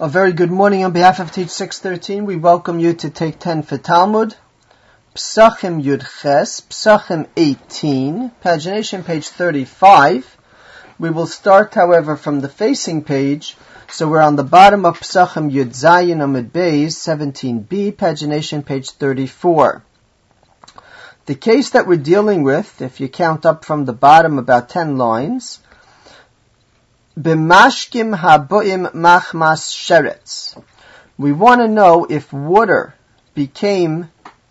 A very good morning on behalf of Teach 613. We welcome you to Take 10 for Talmud. Psachim Yud Ches, Psachim 18, pagination page 35. We will start, however, from the facing page. So we're on the bottom of Psachim Yud Zayin Amud Beis, 17b, pagination page 34. The case that we're dealing with, if you count up from the bottom about 10 lines, B'mashkim haboim machmas sheretz. We want to know if water became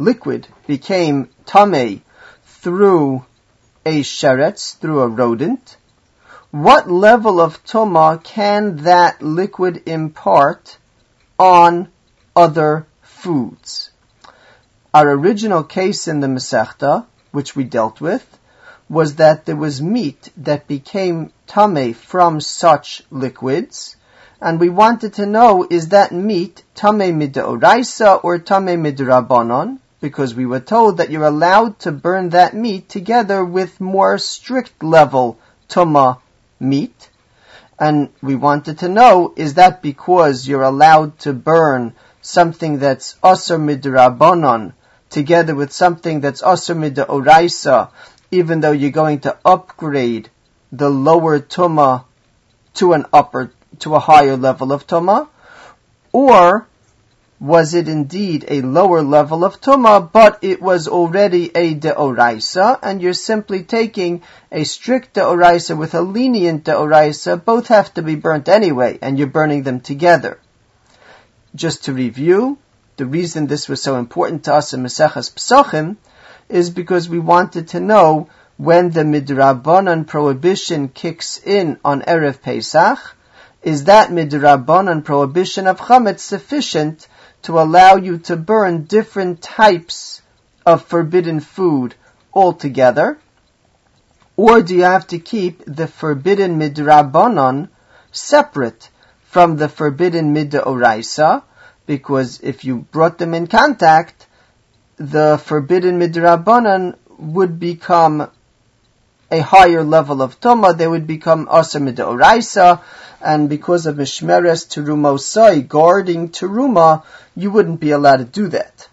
tamei through a sheretz, through a rodent. What level of tuma can that liquid impart on other foods? Our original case in the Masechta, which we dealt with, was that there was meat that became tamei from such liquids, and we wanted to know, is that meat tamei midoraisa or tamei midrabanan? Because we were told that you're allowed to burn that meat together with more strict level tuma meat, and we wanted to know, is that because you're allowed to burn something that's asur midrabanan together with something that's asur midoraisa, even though you're going to upgrade the lower tuma to a higher level of tuma? Or was it indeed a lower level of tuma, but it was already a deoraisa, and you're simply taking a strict deoraisa with a lenient deoraisa? Both have to be burnt anyway, and you're burning them together. Just to review, the reason this was so important to us in Maseches Psachim is because we wanted to know when the midrabanan prohibition kicks in on Erev Pesach, is that midrabanan prohibition of chametz sufficient to allow you to burn different types of forbidden food altogether? Or do you have to keep the forbidden midrabanan separate from the forbidden midoraisa? Because if you brought them in contact, the forbidden midrabanan would become a higher level of tuma. They would become asur midoraisa, and because of mishmeres terumosai, guarding teruma, you wouldn't be allowed to do that.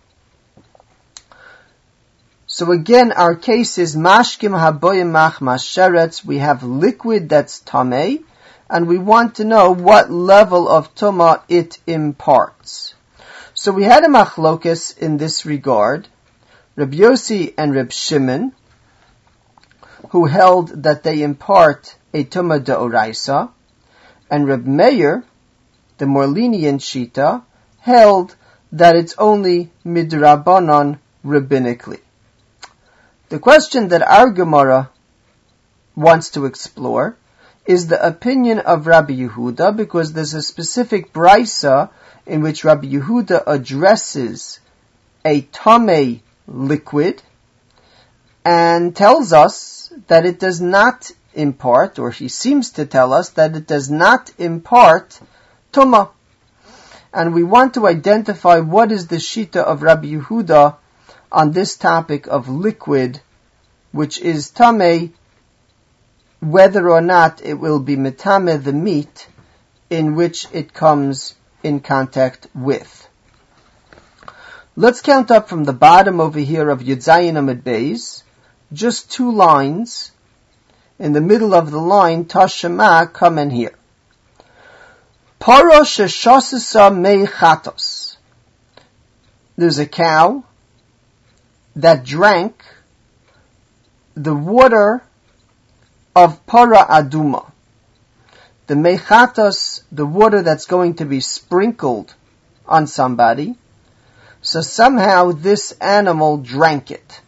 So again, our case is mashkim haboyim machmas sheretz. We have liquid that's tamei, and we want to know what level of tuma it imparts. So we had a machlokes in this regard, Reb Yossi and Reb Shimon, who held that they impart a tuma deoraisa, and Reb Meir, the more lenient shita, held that it's only midrabanan rabbinically. The question that our Gemara wants to explore is the opinion of Rabbi Yehuda, because there's a specific brisa in which Rabbi Yehuda addresses a tamei liquid and tells us that it does not impart, or he seems to tell us that it does not impart tuma. And we want to identify what is the shita of Rabbi Yehuda on this topic of liquid, which is tamei, whether or not it will be metameh the meat in which it comes in contact with. Let's count up from the bottom over here of Yud Zayin Amud Beis, just 2 lines. In the middle of the line, Tashema, come in here. Para sheshasasa mei chatos. There's a cow that drank the water of para aduma. The mei chatos, the water that's going to be sprinkled on somebody. So somehow this animal drank it.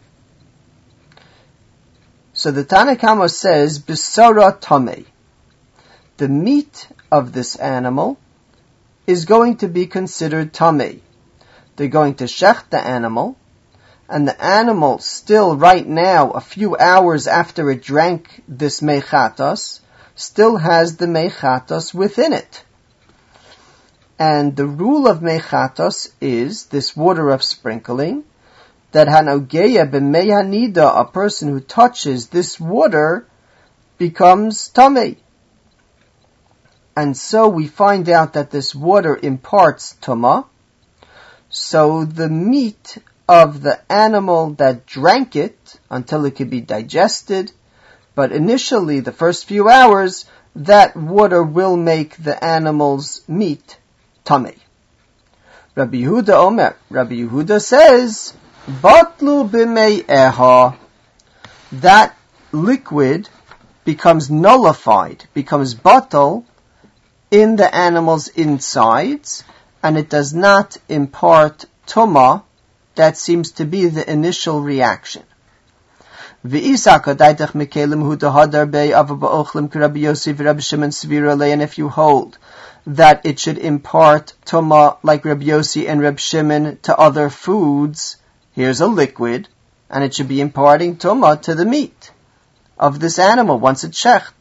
So the Tanna Kama says, Bisara tamei. The meat of this animal is going to be considered tamei. They're going to shech the animal, and the animal still right now, a few hours after it drank this meichatos, still has the meichatos within it. And the rule of meichatos is, this water of sprinkling, that hanogeya b'mei hanida, a person who touches this water, becomes tamei. And so we find out that this water imparts tumah. So the meat of the animal that drank it, until it could be digested, but initially, the first few hours, that water will make the animal's meat tamei. Rabbi Yehuda Omer, Rabbi Yehuda says, Batlu b'mei eha, that liquid becomes nullified, becomes batal in the animal's insides, and it does not impart tumah. That seems to be the initial reaction. And if you hold that it should impart tumah like Rabbi Yossi and Rabbi Shimon to other foods, here's a liquid, and it should be imparting tumah to the meat of this animal once it's shecht.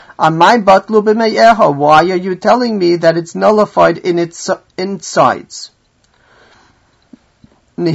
Why are you telling me that it's nullified in its insides? I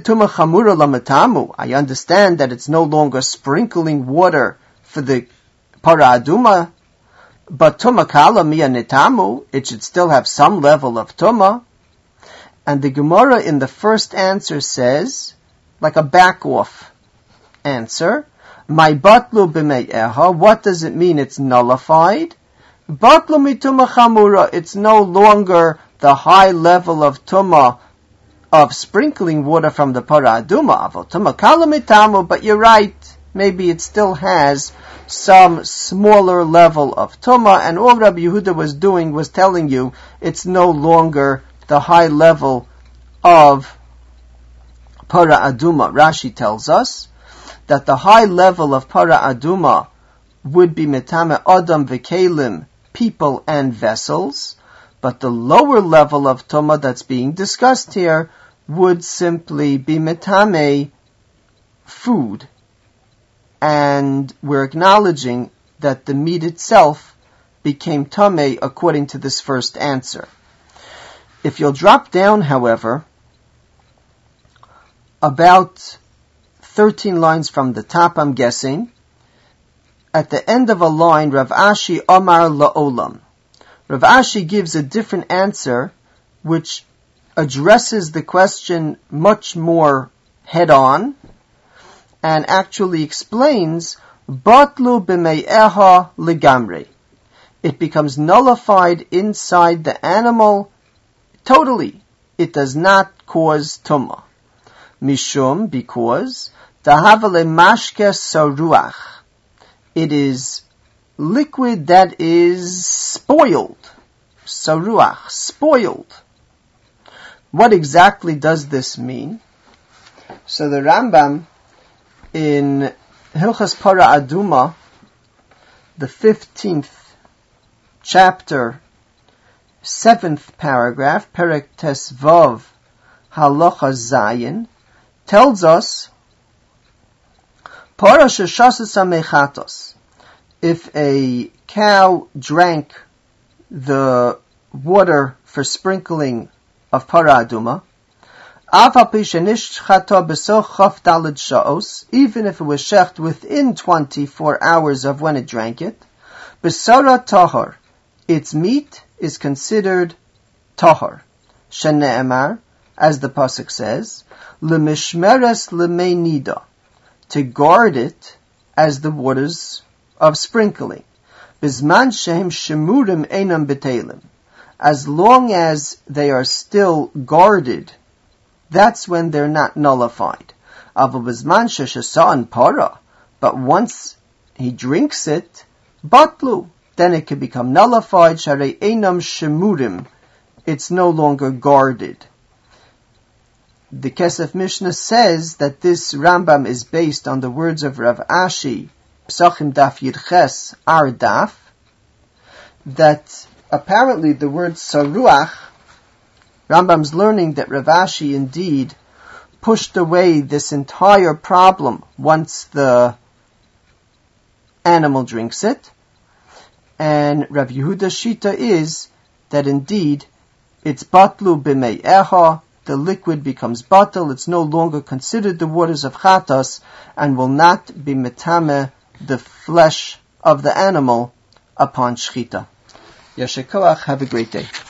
understand that it's no longer sprinkling water for the para aduma, but tumah kala miya netamu, it should still have some level of tumah. And the Gemara in the first answer says, like a back-off answer, my batlu b'mei'eha, what does it mean it's nullified? Batlu mitumah chamura, it's no longer the high level of tumah of sprinkling water from the para aduma, tumah kala mitamu, but you're right, maybe it still has some smaller level of tumah, and all Rabbi Yehuda was doing was telling you it's no longer the high level of para aduma. Rashi tells us that the high level of para aduma would be metame adam v'kelim, people and vessels, but the lower level of tumah that's being discussed here would simply be metame, food. And we're acknowledging that the meat itself became tamei according to this first answer. If you'll drop down, however, about 13 lines from the top, I'm guessing, at the end of a line, Rav Ashi Omar La'olam. Rav Ashi gives a different answer, which addresses the question much more head-on, and actually explains, Batlu b'mei'eha legamri. It becomes nullified inside the animal totally. It does not cause tumah. Mishum, because, Dahavale mashke saruach. It is liquid that is spoiled. Saruach, spoiled. What exactly does this mean? So the Rambam in Hilchas Para Aduma, the 15th chapter, 7th paragraph, Perek Tes Vav, Halacha Zayin, tells us, Para sheshasasa mechatos. If a cow drank the water for sprinkling of para aduma, even if it was shecht within 24 hours of when it drank it, besara tahar, its meat is considered tahar. Shene'emar, as the pasuk says, lemishmeres lemei nida, to guard it as the waters of sprinkling. Bizman shehem shemurim einam betelim, as long as they are still guarded, that's when they're not nullified. But once he drinks it, batlu, then it can become nullified. Sharei einam shemurim, it's no longer guarded. The Kesef Mishnah says that this Rambam is based on the words of Rav Ashi, Psachim Daf Yirches Ar Daf, that apparently the word saruach, Rambam's learning that Rav Ashi indeed pushed away this entire problem once the animal drinks it, and Rav Yehuda's shita is that indeed it's batlu b'mei'eha, the liquid becomes batal, it's no longer considered the waters of chatas, and will not be metame the flesh of the animal upon shchita. Yasher koach. Have a great day.